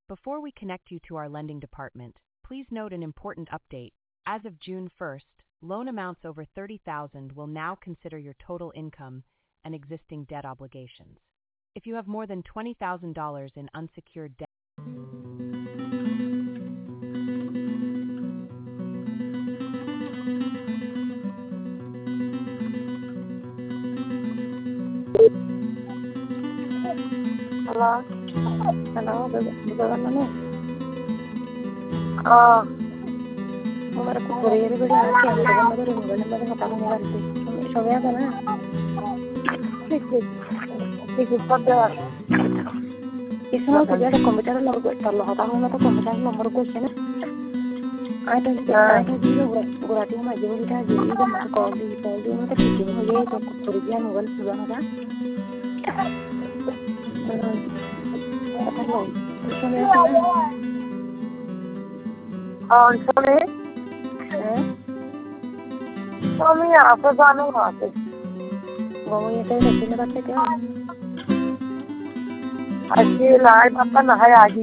Before we connect you to our lending department, please note an important update. As of June 1st, loan amounts over $30,000 will now consider your total income and existing debt obligations. If you have more than $20,000 in unsecured debt, Hello? Hello, Governor. हमारा को courier बड़ी आके हम लोग mother mobile number बता देने वाले थे सब याद है ना ठीक है सब जगह इसमें तो ज्यादा कंप्यूटर नंबर को कर लो होता हूं मैं तो कंप्यूटर नंबर को से ना आई तो गुवाहाटी में जो भी था जी इधर मत कॉल दी मैं तो ठीक है मुझे तो कोरियर मोबाइल सुधारना था पता नहीं इसमें याद और सुने है तो मैं यहाँ पे जाने वहाँ पे वो ये तो नहीं बात है क्या अच्छी लाइट अपन है आगे